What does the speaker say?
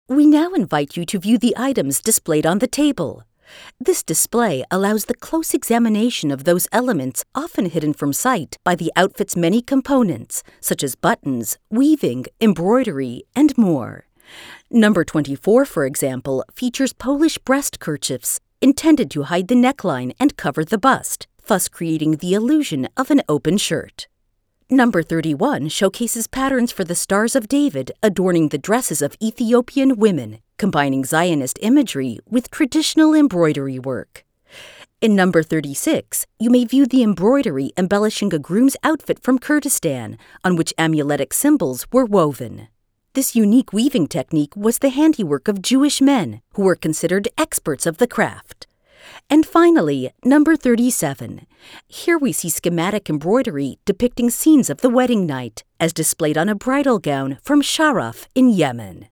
We now invite you to view the items displayed on the table. This display allows the close examination of those elements often hidden from sight by the outfit's many components, such as buttons, weaving, embroidery, and more. Number 24, for example, features Polish breast kerchiefs intended to hide the neckline and cover the bust, thus creating the illusion of an open shirt. Number 31 showcases patterns for the Stars of David adorning the dresses of Ethiopian women, combining Zionist imagery with traditional embroidery work. In number 36, you may view the embroidery embellishing a groom's outfit from Kurdistan, on which amuletic symbols were woven. This unique weaving technique was the handiwork of Jewish men, who were considered experts of the craft. And finally, number 37. Here we see schematic embroidery depicting scenes of the wedding night, as displayed on a bridal gown from Sharaf in Yemen.